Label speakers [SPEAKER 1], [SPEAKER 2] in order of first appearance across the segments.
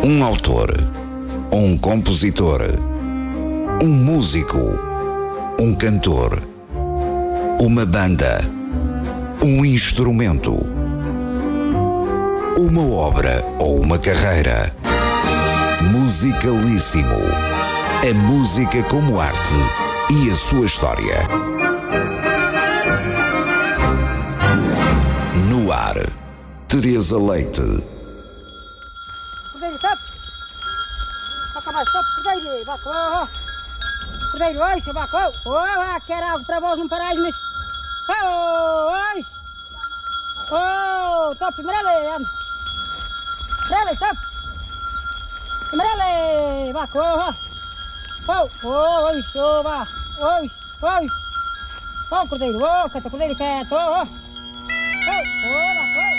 [SPEAKER 1] Um autor, um compositor, um músico, um cantor, uma banda, um instrumento, uma obra ou uma carreira. Musicalíssimo. A música como arte e a sua história. No ar, Teresa Leite.
[SPEAKER 2] Cordeiro, top! Toca mais, top! Cordeiro, bacô! Cordeiro, oixe, bacô! Oh, quero algo para vós não parais, mas... Oh, oixe! Oh, top! Merele! Merele, top! Merele! Bacô! Oh, oixe, oh, vá! Oixe, oixe! Oh, cordeiro, oh, cata, cordeiro, quieto! Oh, bacô!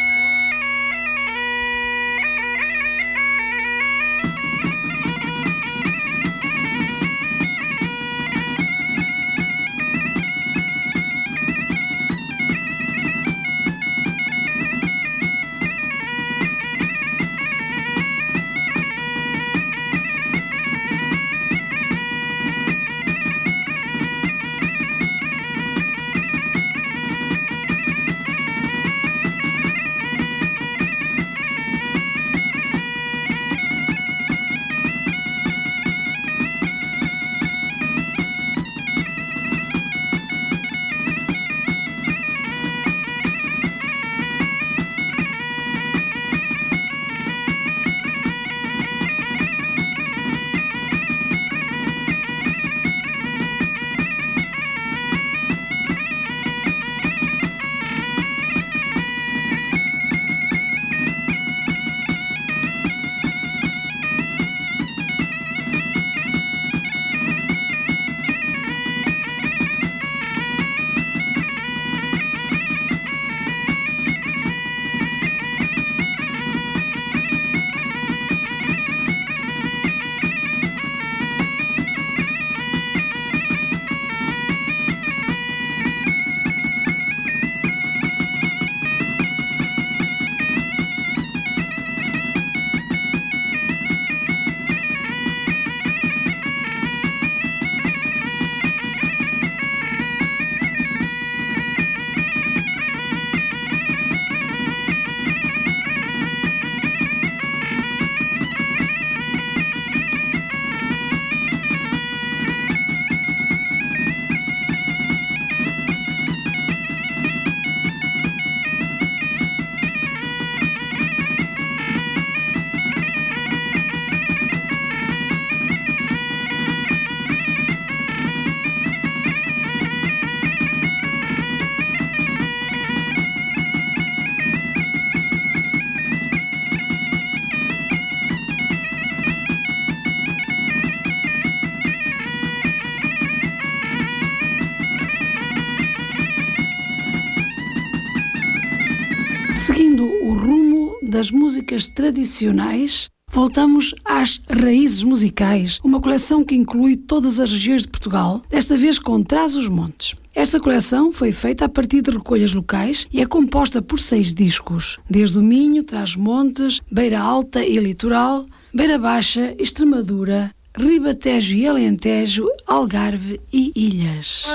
[SPEAKER 3] Seguindo o rumo das músicas tradicionais, voltamos às raízes musicais, uma coleção que inclui todas as regiões de Portugal, desta vez com Trás-os-Montes. Esta coleção foi feita a partir de recolhas locais e é composta por 6 discos, desde o Minho, Trás-os-Montes, Beira Alta e Litoral, Beira Baixa, Extremadura, Ribatejo e Alentejo, Algarve e Ilhas.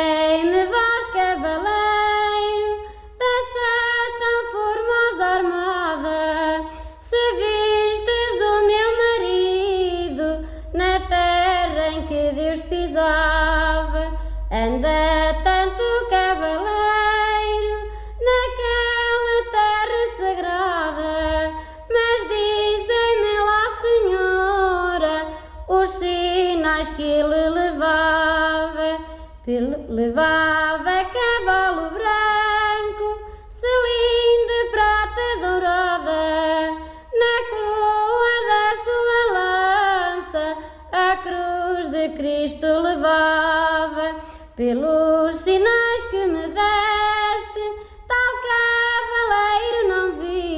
[SPEAKER 4] Dizem-me vós, cavaleiro, dessa tão formosa armada, se vistes o meu marido na terra em que Deus pisava, anda tanto cavaleiro naquela terra sagrada, mas dizem-me lá, Senhora, os sinais que ele levava cavalo branco, selim de prata dourada, na coroa da sua lança a cruz de Cristo levava. Pelos sinais que me deste, tal cavaleiro não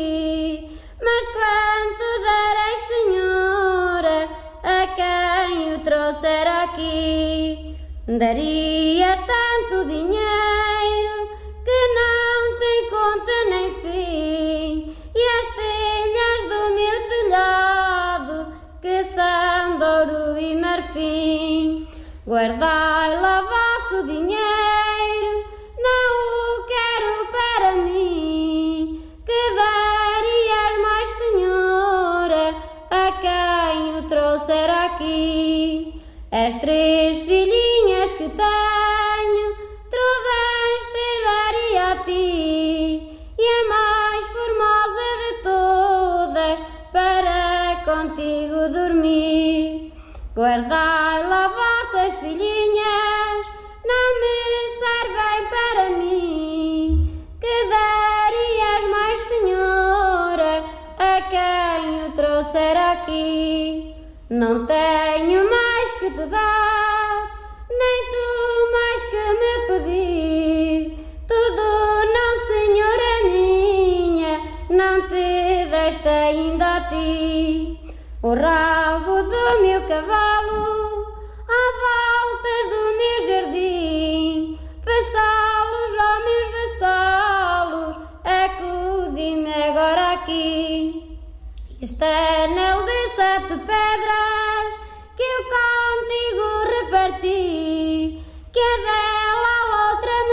[SPEAKER 4] vi, mas quanto dareis, Senhora, a quem o trouxer aqui? Daria tanto dinheiro que não tem conta nem fim, e as telhas do meu telhado que são de ouro e marfim. Guardai lá vosso dinheiro, não o quero para mim, que darias mais, Senhora, a quem o trouxer aqui? As 3 filhinhas que tenho, trouxeste daria a ti, e a mais formosa de todas, para contigo dormir. Guardai lá vossas filhinhas, não me servem para mim, que darias mais, Senhora, a quem o trouxer aqui? Não tenho mais que te dar, nem tu mais que me pedir. Tudo não, Senhora minha, não te deste ainda a ti. O rabo do meu cavalo, à volta do meu jardim, vassalos, ó meus vassalos, acudi-me agora aqui. Este anel de 7 pedras que eu contigo reparti, que é dela a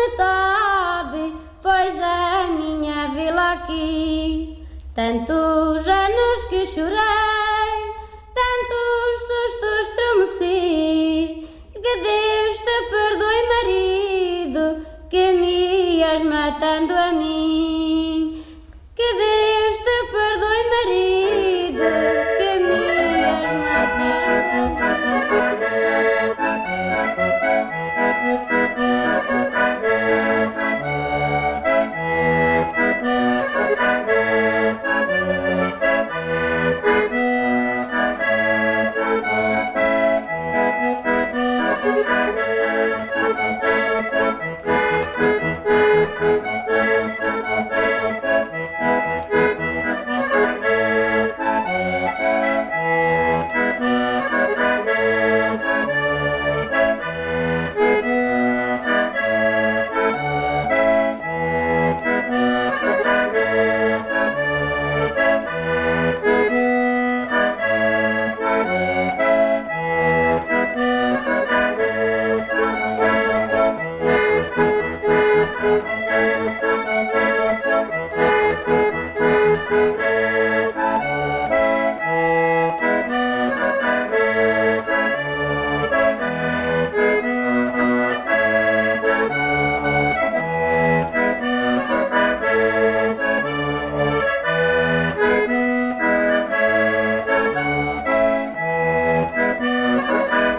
[SPEAKER 4] outra metade, pois a minha vila aqui. Tantos anos que chorei, tantos sustos tremeci, que Deus te perdoe, marido, que me ias matando a mim. Que Deus te perdoe, marido, que me ias matando a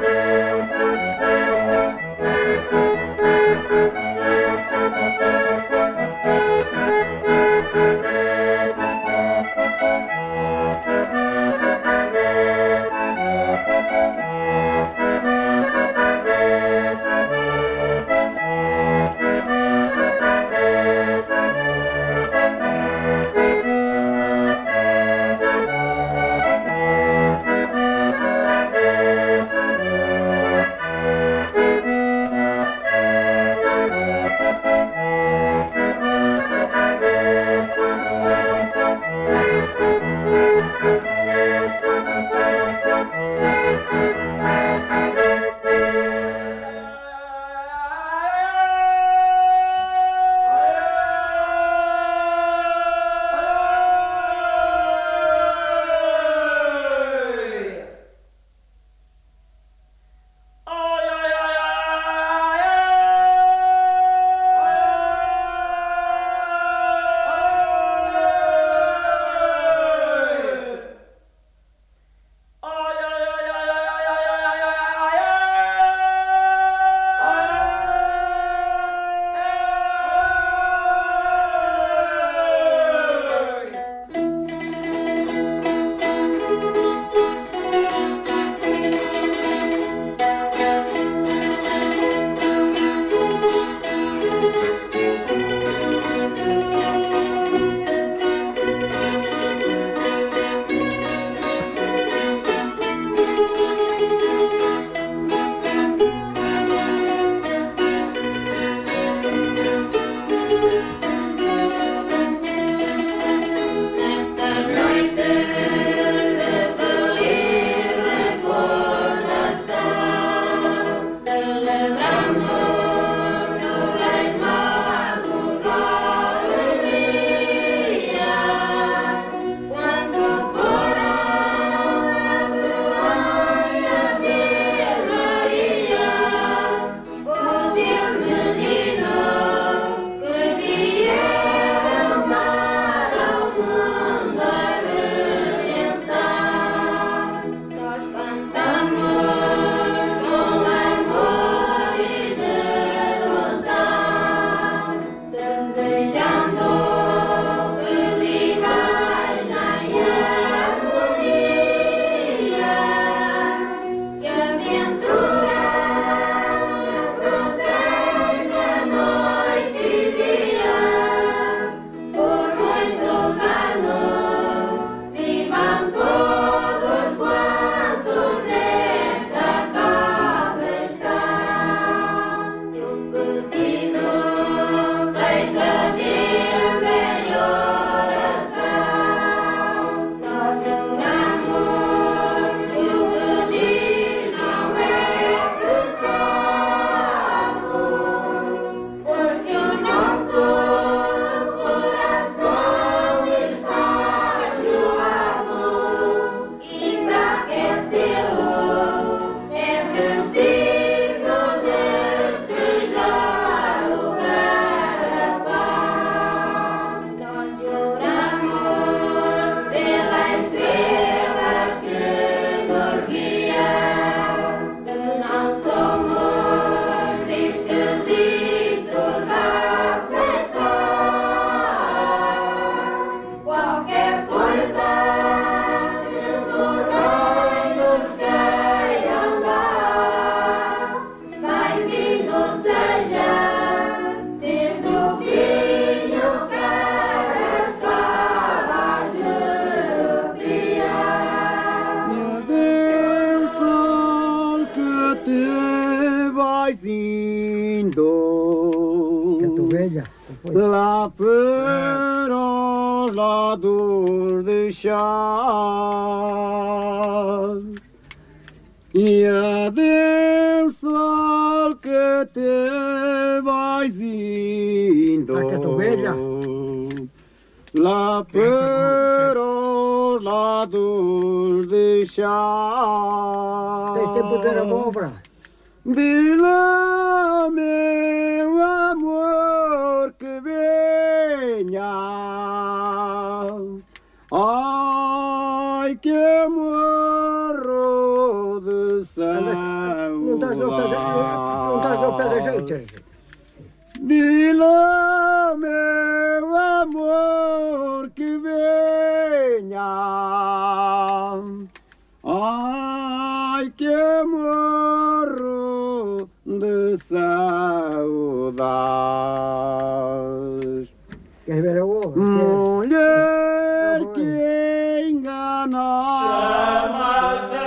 [SPEAKER 5] Thank you.
[SPEAKER 2] ovelha.
[SPEAKER 5] Lá para os lados de chá. E adeus, sol, que te vais indo. Lá para os lados de chá.
[SPEAKER 2] Tens tempo de abóbora.
[SPEAKER 5] De lá, meu amor, que venha. Ai, que morro de saudade.
[SPEAKER 2] Não estás ao pé da gente.
[SPEAKER 5] De lá, meu amor, que venha. Ai, que morro de saudades.
[SPEAKER 2] Queres ver a obra?
[SPEAKER 5] Mulher que engana.
[SPEAKER 6] Chamaste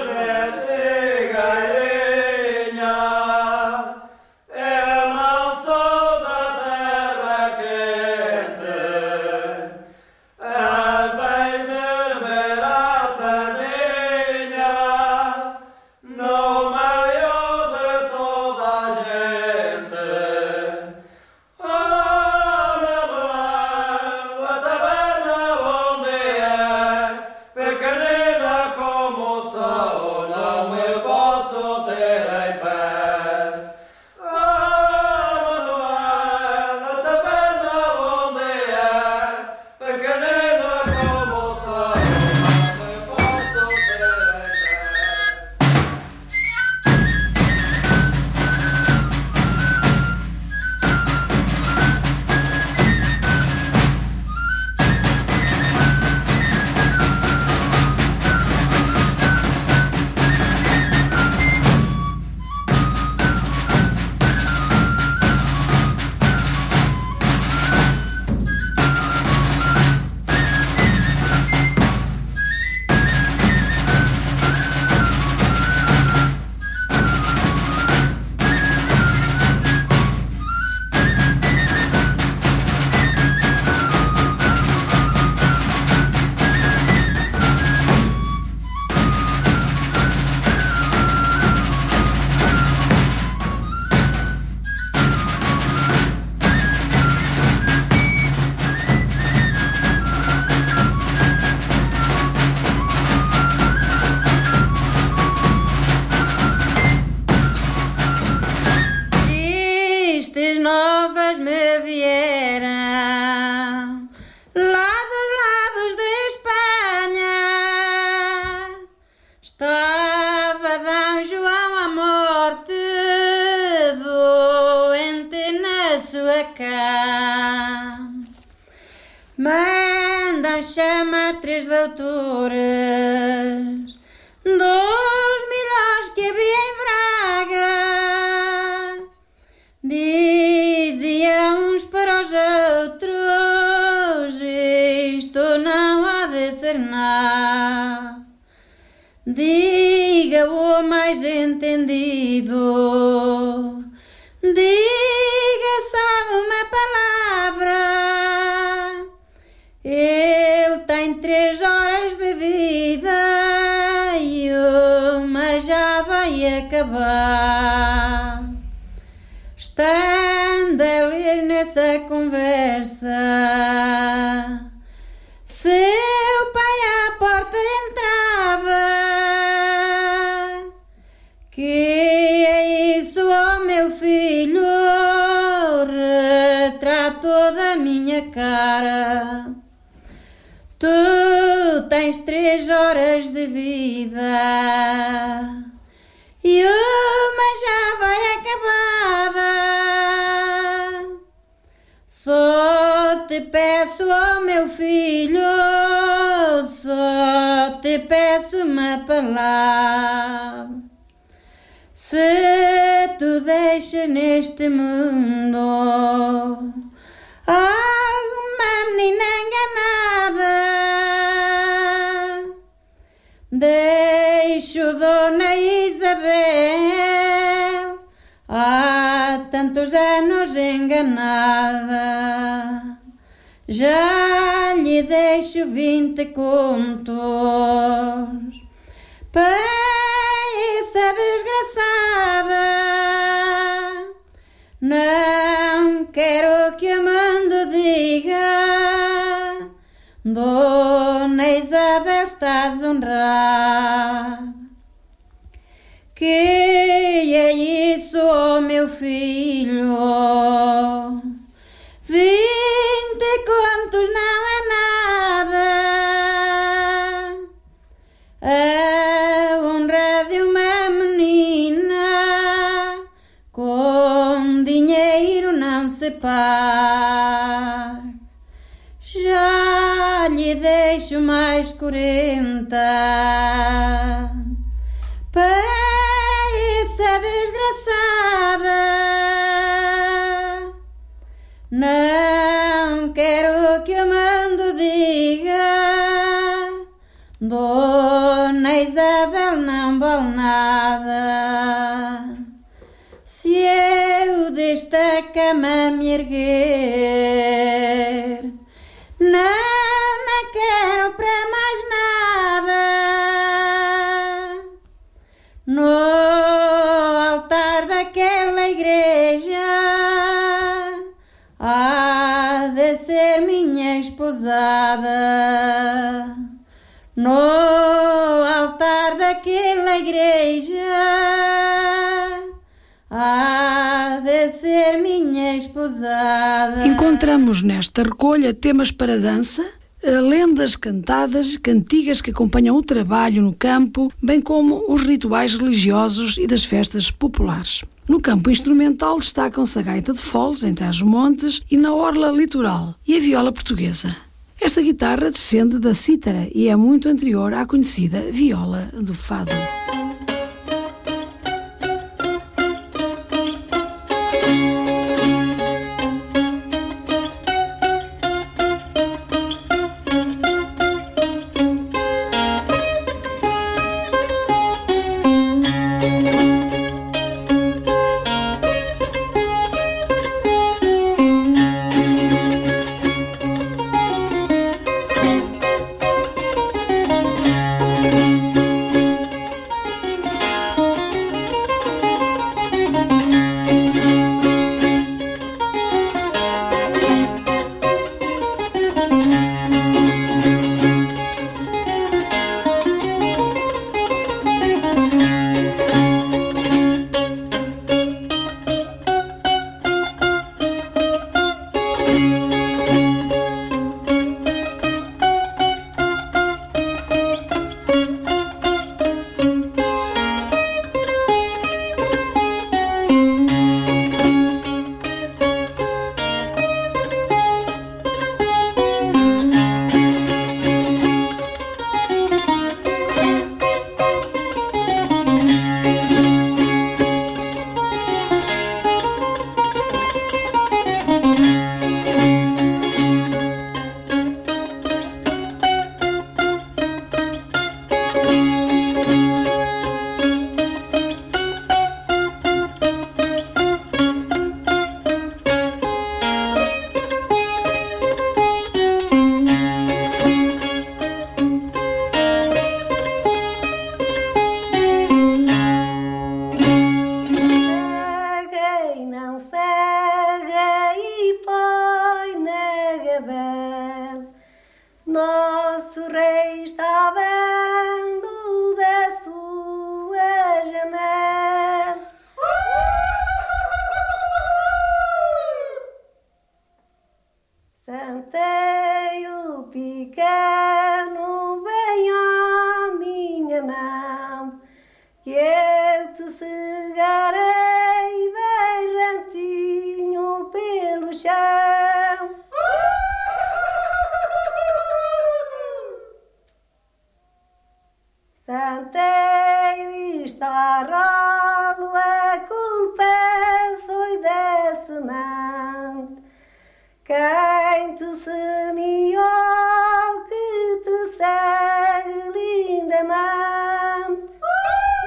[SPEAKER 4] Mandam chamar 3 doutores, 2 melhores que havia em Braga. Diziam uns para os outros, isto não há de ser nada. Diga o mais entendido, diga sabe uma palavra. Ele tem 3 horas de vida e uma já vai acabar. Estando eles nessa conversa, seu pai à porta entrava. Que é isso, oh meu filho? Retratou da minha cara. Tu tens 3 horas de vida e uma já vai acabada. Só te peço, oh meu filho, só te peço uma palavra. Se tu deixas neste mundo alguma menina enganada, deixo Dona Isabel há tantos anos enganada. enganada. Já lhe deixo 20 contos para essa desgraçada. Não quero que a mando diga, Dona Isabel está desonrada. Que é isso, oh meu filho? 20 contos não é nada. A honra de uma menina com dinheiro não se paga. Já lhe deixo mais 40 para essa desgraçada. Não quero que a mando diga, Dona Isabel não vale nada. Se eu desta cama me erguer, não quero para mais nada. No altar daquela igreja há de ser minha esposada. No altar daquela igreja há de ser minha esposada.
[SPEAKER 3] Encontramos nesta recolha temas para dança, lendas cantadas, cantigas que acompanham o trabalho no campo, bem como os rituais religiosos e das festas populares. No campo instrumental destacam-se a gaita de foles em Trás-os-Montes e na orla litoral e a viola portuguesa. Esta guitarra descende da cítara e é muito anterior à conhecida viola do fado.
[SPEAKER 7] Nosso rei está vendo da sua janela. Santeio pequeno, vem à minha mão, que eu te cegarei berrantinho pelo chão. Santeio está ralo, a culpa foi da semente. Quem te semeou que te segue lindamente.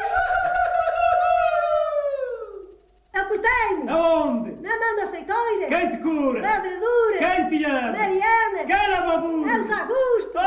[SPEAKER 2] É o porteiro!
[SPEAKER 6] Aonde?
[SPEAKER 2] Na mão da aceitoira!
[SPEAKER 6] Quem Segura!
[SPEAKER 7] Abridura!
[SPEAKER 6] Quem te ama?
[SPEAKER 7] Mariana!
[SPEAKER 6] Quem lava a bunda?
[SPEAKER 7] Elsa Augusto!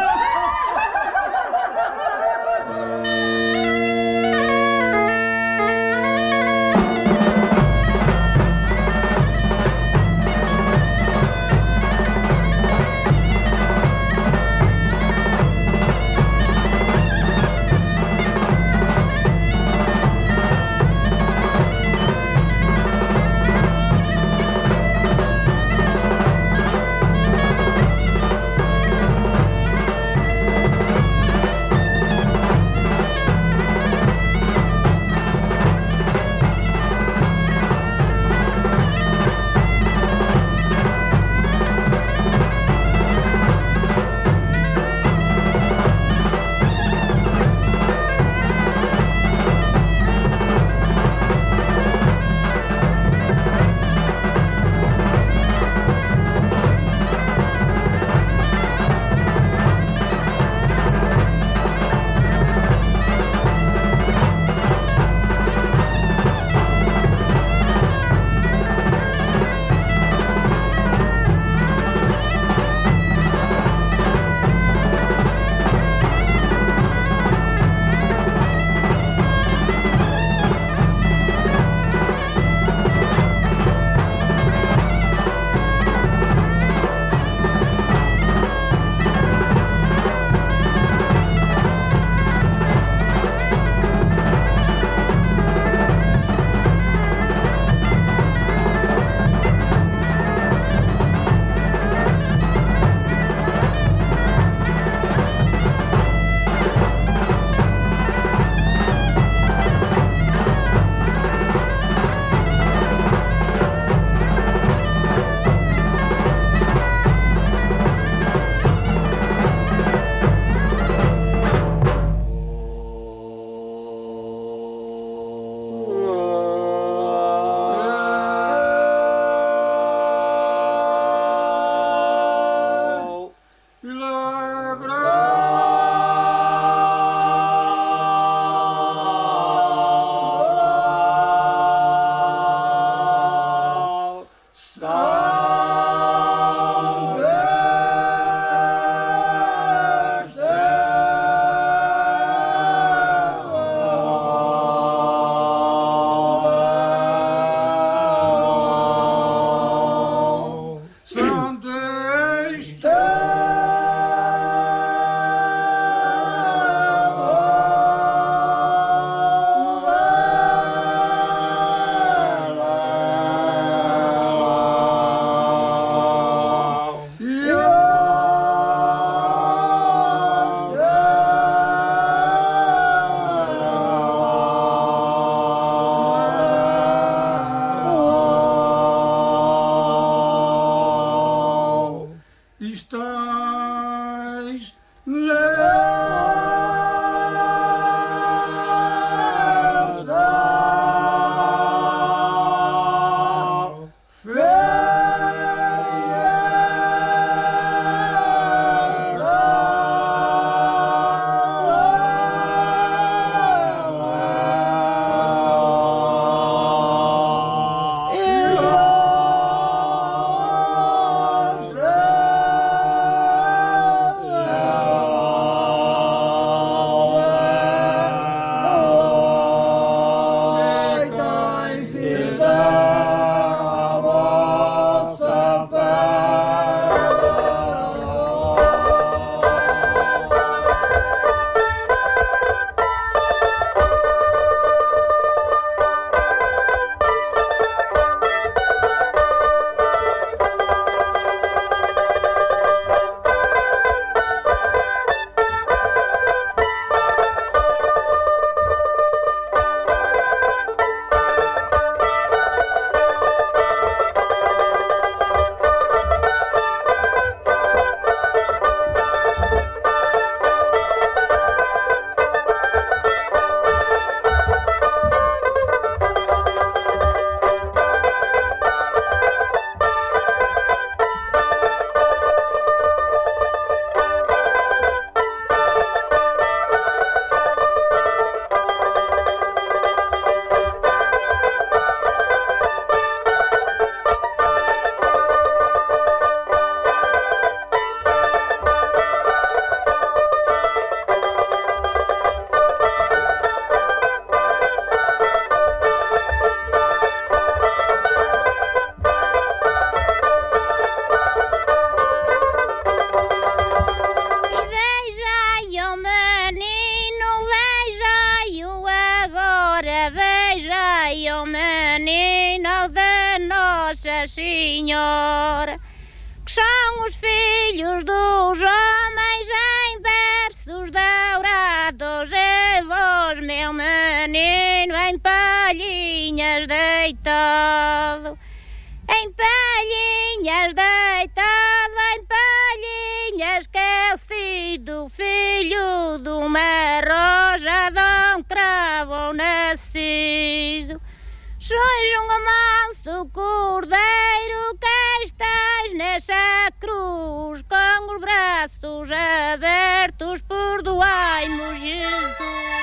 [SPEAKER 8] senhor, que são os filhos dos homens em versos dourados, e vós, meu menino, em palhinhas deitado, em palhinhas deitado, em palhinhas esquecido, filho de uma roja de um cravo nascido. Sois um manso cordeiro que estás nessa cruz, com os braços abertos, perdoai-nos, Jesus.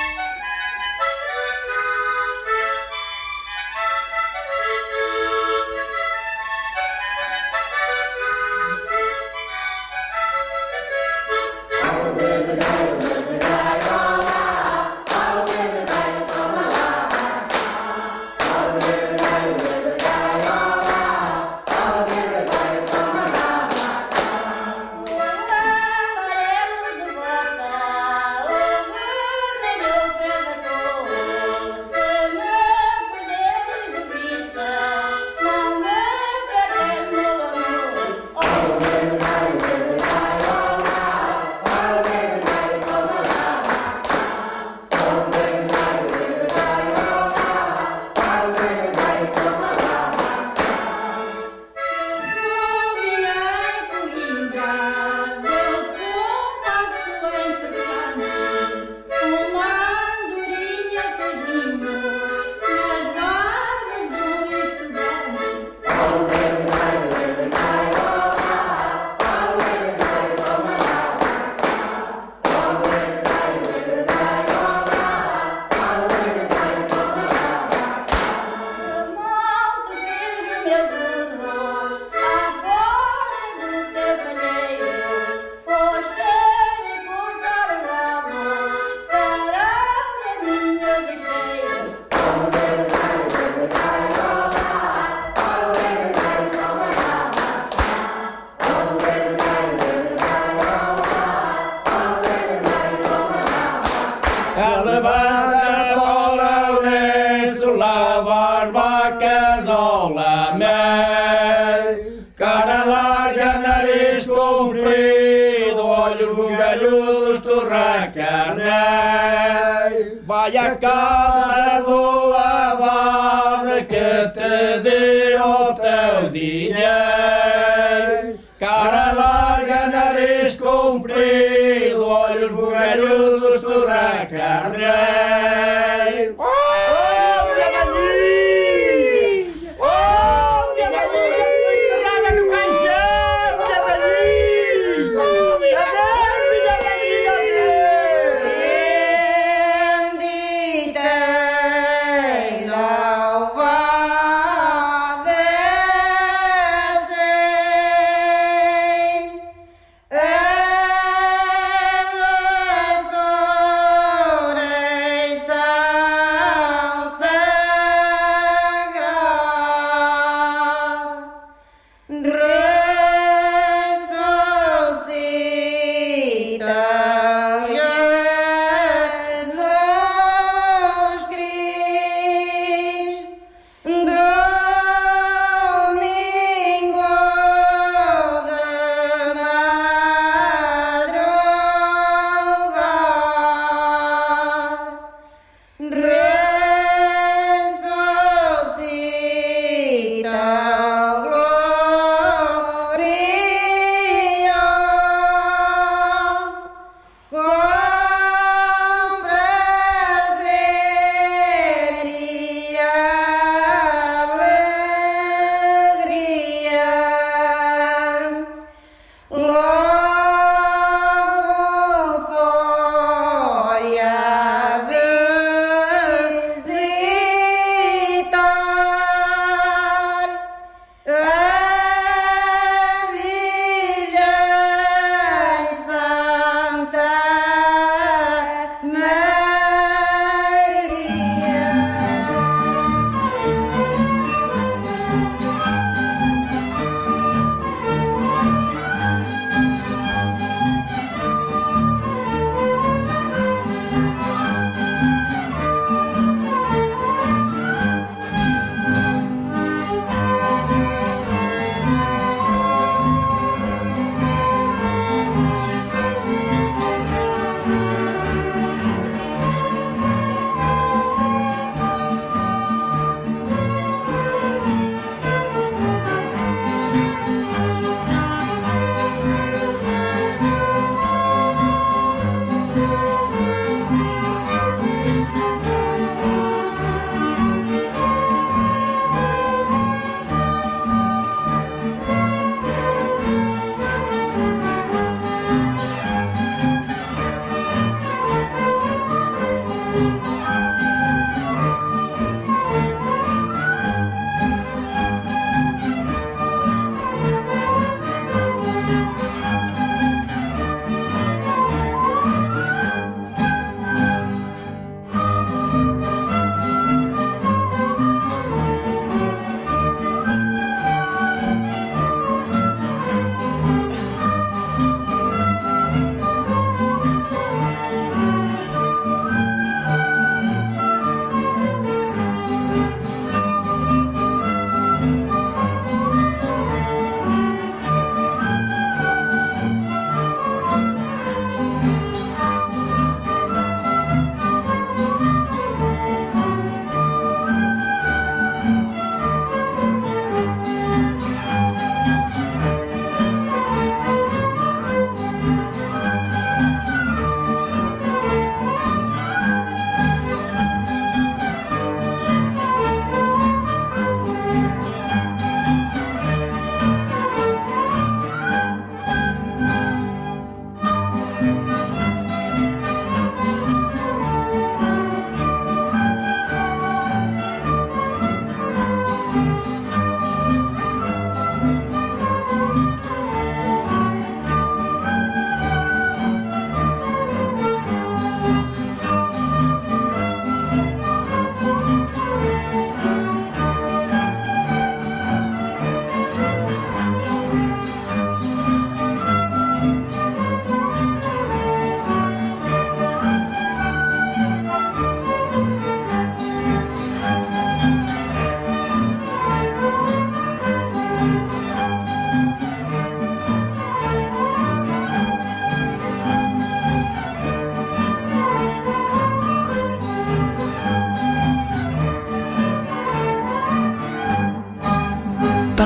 [SPEAKER 6] Vai a casa do abade que te dê o teu dinheiro. Cara larga, nariz comprido, olhos bugalhudos, torra carneiro. Oh, minha galinha! Oh, minha galinha! Nada no caixão, minha galinha! Oh, minha galinha!
[SPEAKER 4] Ela só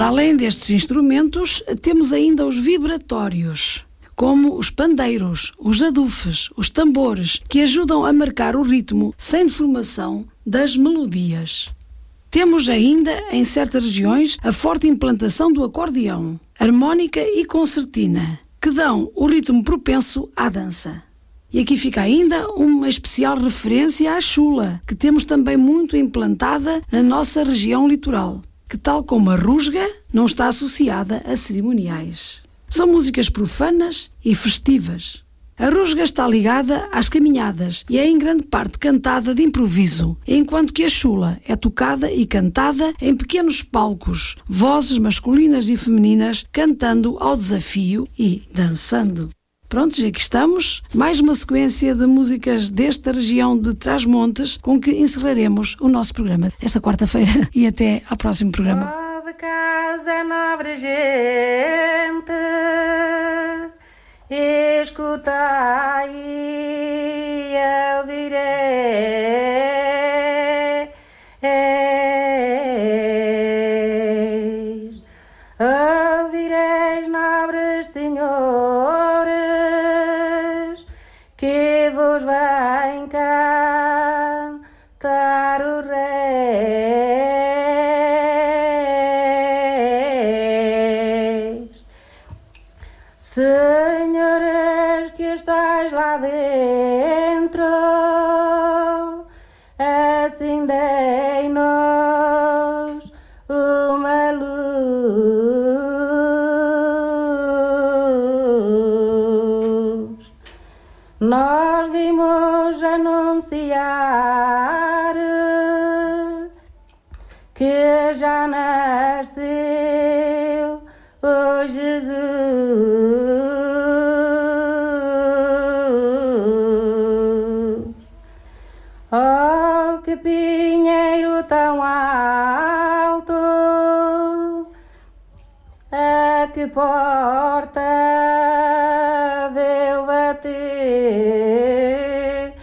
[SPEAKER 3] Para além destes instrumentos, temos ainda os vibratórios, como os pandeiros, os adufes, os tambores, que ajudam a marcar o ritmo sem deformação das melodias. Temos ainda, em certas regiões, a forte implantação do acordeão, harmónica e concertina, que dão o ritmo propenso à dança. E aqui fica ainda uma especial referência à chula, que temos também muito implantada na nossa região litoral, que, tal como a rusga, não está associada a cerimoniais. São músicas profanas e festivas. A rusga está ligada às caminhadas e é em grande parte cantada de improviso, enquanto que a chula é tocada e cantada em pequenos palcos, vozes masculinas e femininas cantando ao desafio e dançando. Prontos, aqui estamos. Mais uma sequência de músicas desta região de Trás-Montes com que encerraremos o nosso programa esta quarta-feira e até ao próximo programa.
[SPEAKER 9] Oh, de casa, nobre gente, escutai e ouvireis. Ouvireis, nobres senhores, que vos vem cantar o reis. Senhores que estáis lá dentro, acendei-nos uma luz. Nós vimos anunciar que já nasceu o Jesus. Oh, que pinheiro tão alto, a que porta veio bater.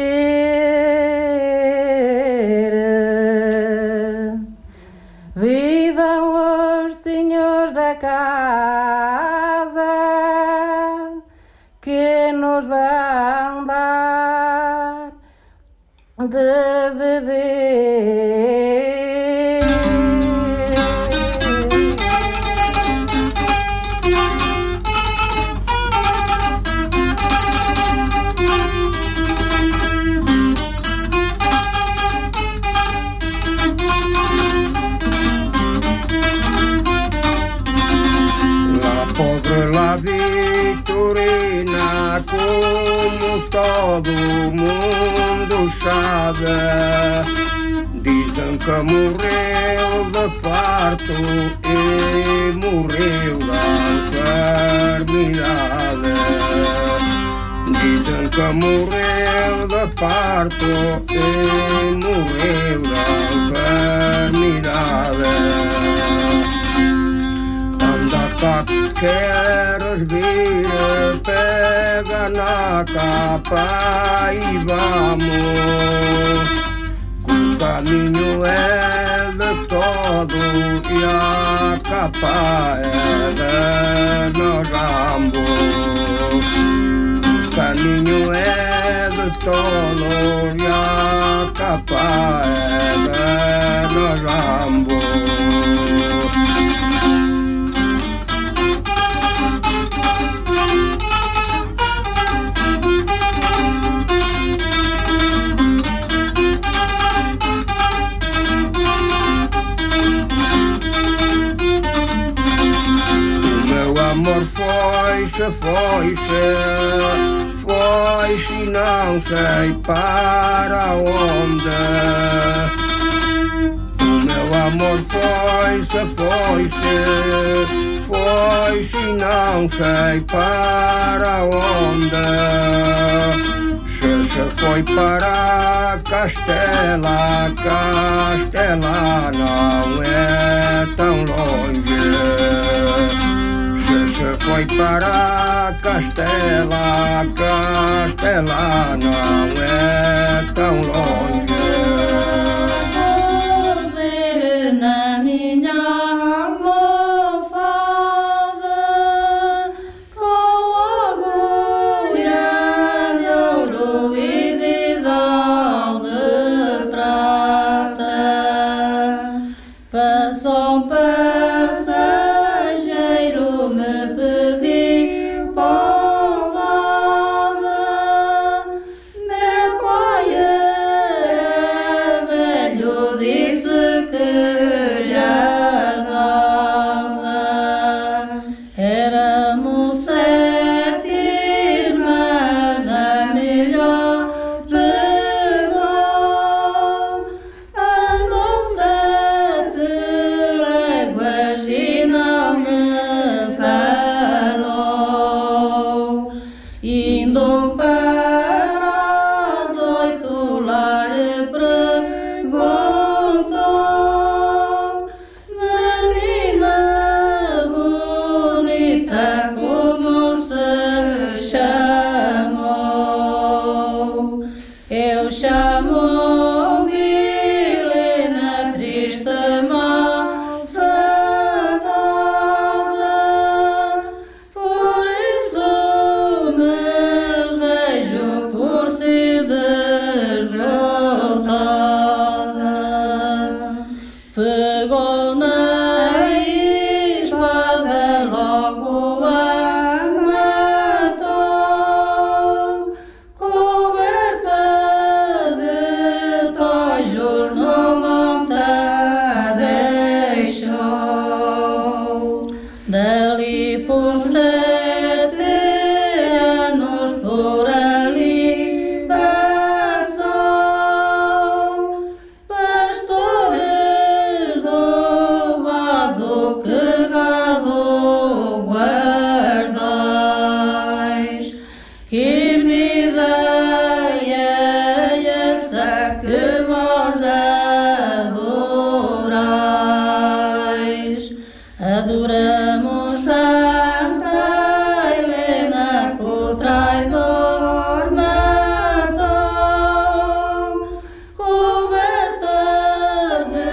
[SPEAKER 9] Vivam os senhores da casa que nos vão dar de beber.
[SPEAKER 5] La pobre la Vitorina, como todo mundo sabe, dizem que morreu de parto e morreu da enfermidade. Dizem que morreu de parto e morreu da enfermidade. Anda cá, queres vir, pega na capa e vamos. O caminho é de todo e a capa é de nós ambos. O caminho é de todo e a capa é de nós ambos. Amor foi-se e não sei para onde. O meu amor foi-se e não sei para onde. Se foi para Castela, Castela não é tão longe. Se foi para Castela, Castela não é tão longe.
[SPEAKER 9] Na minha amor.
[SPEAKER 4] grita como se chamou. Eu chamo Milena, triste malvada, por isso me vejo por si desbrotada. Pegou na espada, logo a matou, coberta de tojos no monte deixou. Dali por 7 anos por ali passou, pastores do gado, que gado guardais, que miséria é essa que vós adorais. Adoramos Santa Helena, que o traidor matou, coberta de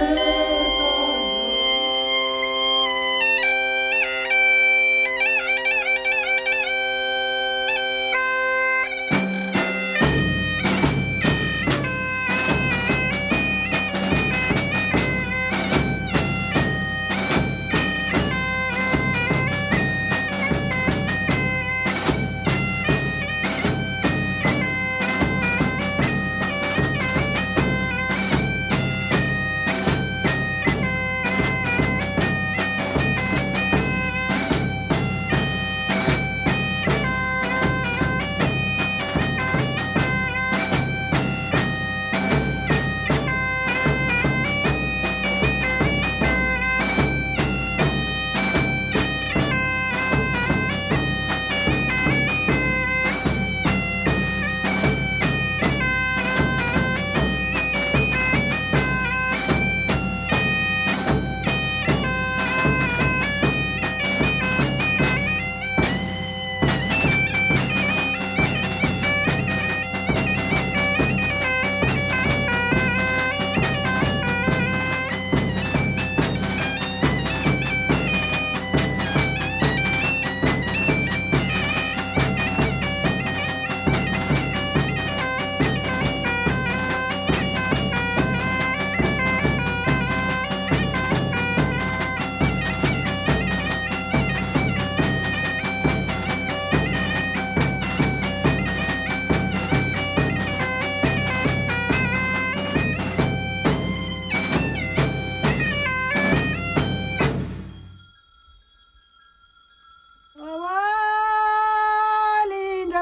[SPEAKER 2] linda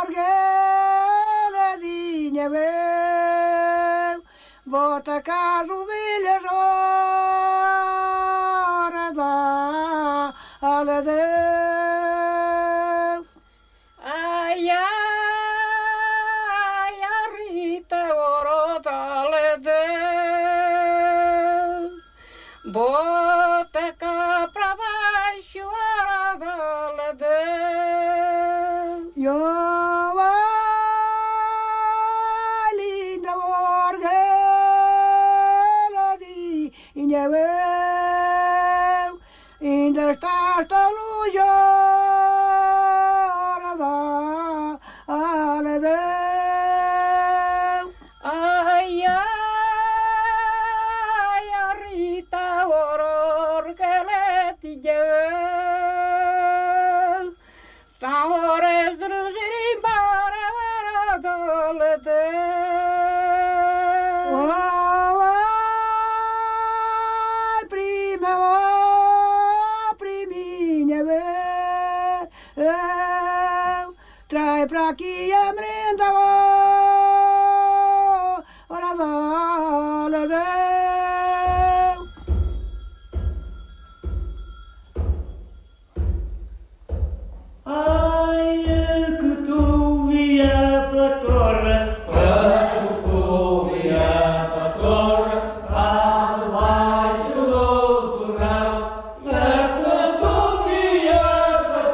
[SPEAKER 2] morgueladinha meu, bota cá as ovelhas, ora dá aladeu. Ai, ai, a Rita, ora dá aladeu. Bota cá pra baixo, ora dá aladeu. Yo, ai, linda morgueladinha meu, ainda estás tão longe, ora dá aladeu. Ai, ai, a Rita, orgueladinha, são horas de nos ir embora, ora dá aladeu. Ai, prima, priminha, trai pra aqui a merenda, ora dá aladeu.
[SPEAKER 6] Ai, que tu via pela torre, abaixo do torrão, que tu via pela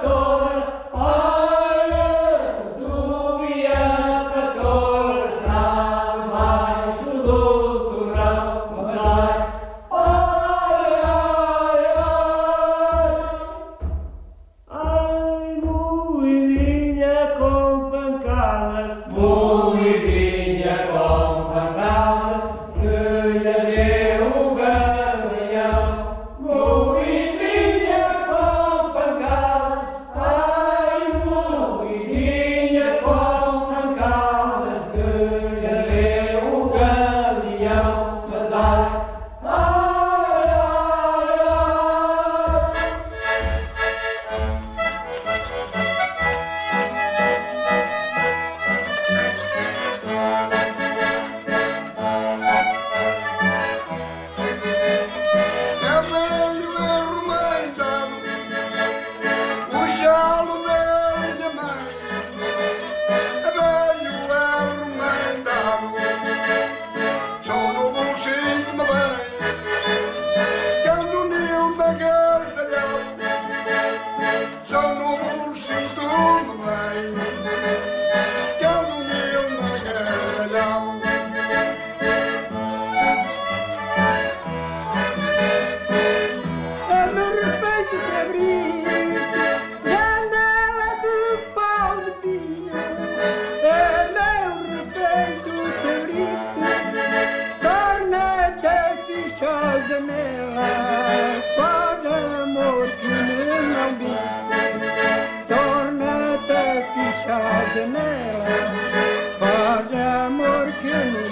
[SPEAKER 5] janela, faz amor que não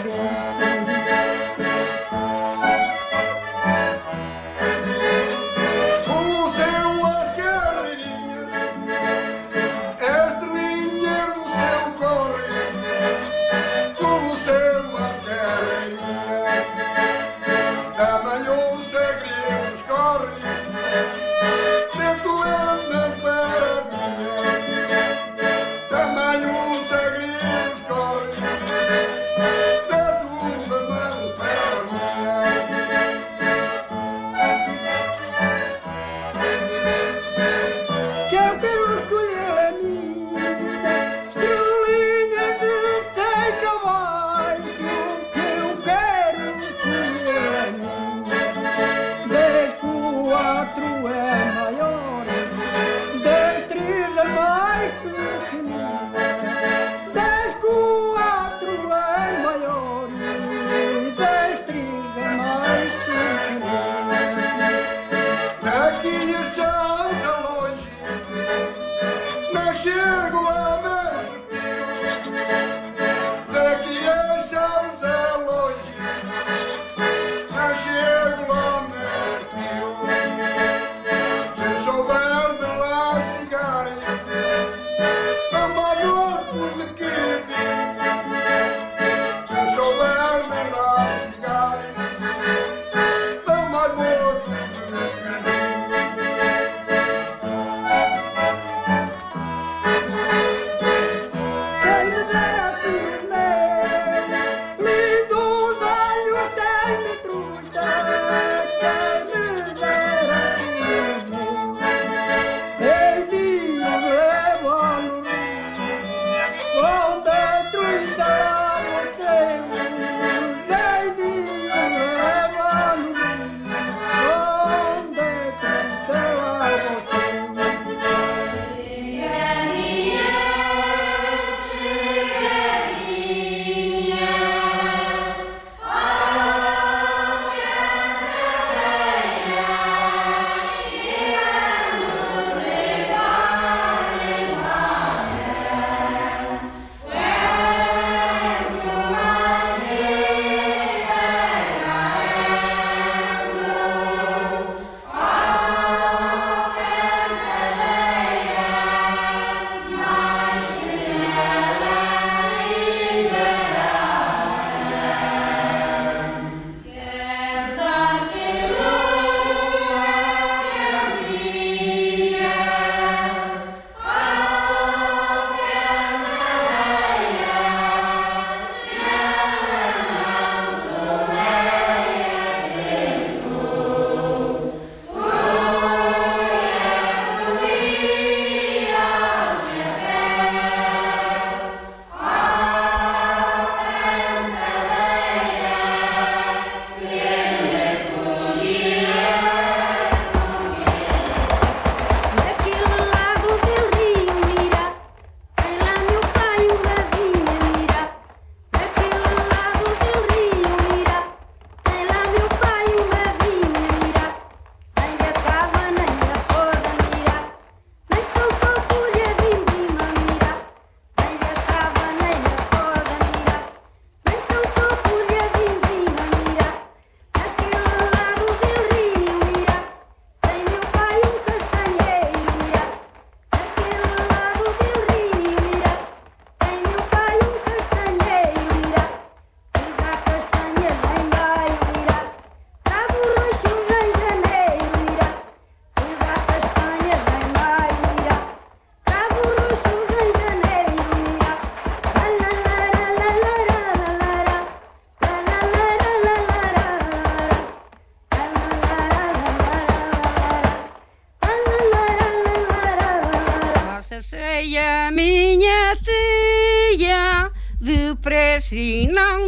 [SPEAKER 10] depressa e não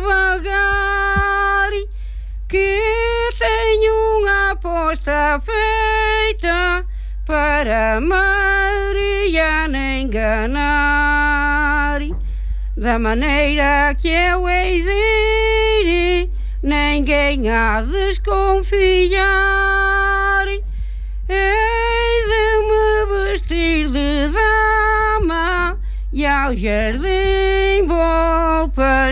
[SPEAKER 10] devagar, que tenho uma aposta feita para Mariana enganar. Da maneira que eu hei de ir, ninguém há de desconfiar. Hei de me vestir de dama ao jardim vou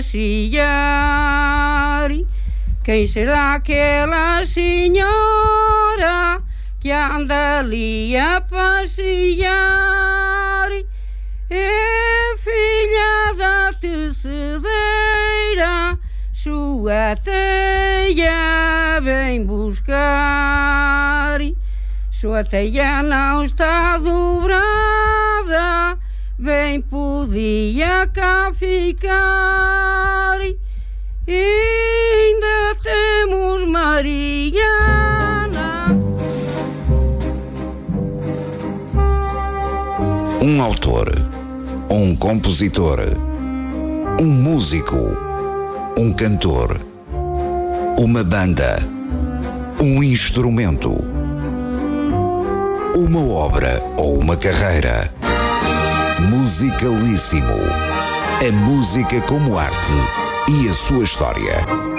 [SPEAKER 10] passear. Quem será aquela senhora que anda ali a passear? É filha da tecedeira, sua teia vem buscar. Sua teia não está dobrada, bem podia cá ficar. Ainda temos Mariana.
[SPEAKER 1] Um autor, um compositor, um músico, um cantor, uma banda, um instrumento, uma obra ou uma carreira. Musicalíssimo. A música como arte e a sua história.